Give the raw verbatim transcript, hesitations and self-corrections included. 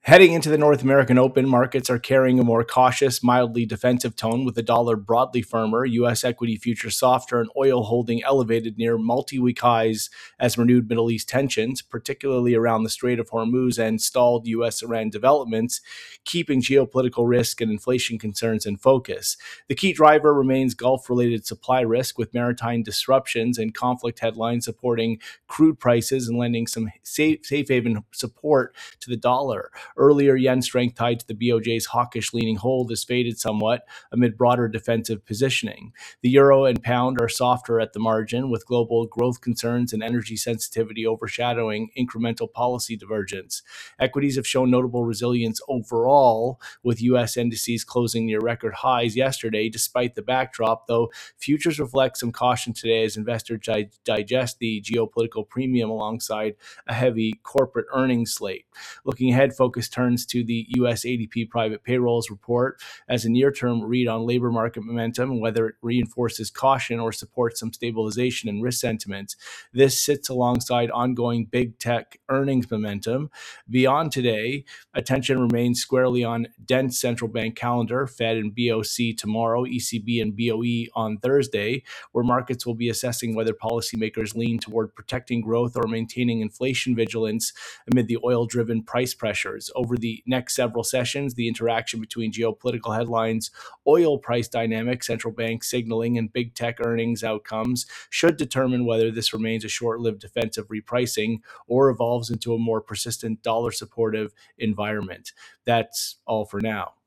Heading into the North American Open, markets are carrying a more cautious, mildly defensive tone with the dollar broadly firmer, U S equity futures softer, and oil holding elevated near multi-week highs as renewed Middle East tensions, particularly around the Strait of Hormuz and stalled U S-Iran developments, keeping geopolitical risk and inflation concerns in focus. The key driver remains Gulf-related supply risk, with maritime disruptions and conflict headlines supporting crude prices and lending some safe, safe haven support to the dollar. Earlier, yen strength tied to the B O J's hawkish leaning hold has faded somewhat amid broader defensive positioning. The euro and pound are softer at the margin, with global growth concerns and energy sensitivity overshadowing incremental policy divergence. Equities have shown notable resilience overall, with U S indices closing near record highs yesterday despite the backdrop, though futures reflect some caution today as investors di- digest the geopolitical premium alongside a heavy corporate earnings slate. Looking ahead, focus turns to the U S A D P private payrolls report as a near-term read on labor market momentum and whether it reinforces caution or supports some stabilization in risk sentiment. This sits alongside ongoing big tech earnings momentum. Beyond today, attention remains squarely on dense central bank calendar, Fed and B O C tomorrow, E C B and B O E on Thursday, where markets will be assessing whether policymakers lean toward protecting growth or maintaining inflation vigilance amid the oil-driven price pressures. Over the next several sessions, the interaction between geopolitical headlines, oil price dynamics, central bank signaling, and big tech earnings outcomes should determine whether this remains a short-lived defensive repricing or evolves into a more persistent dollar-supportive environment. That's all for now.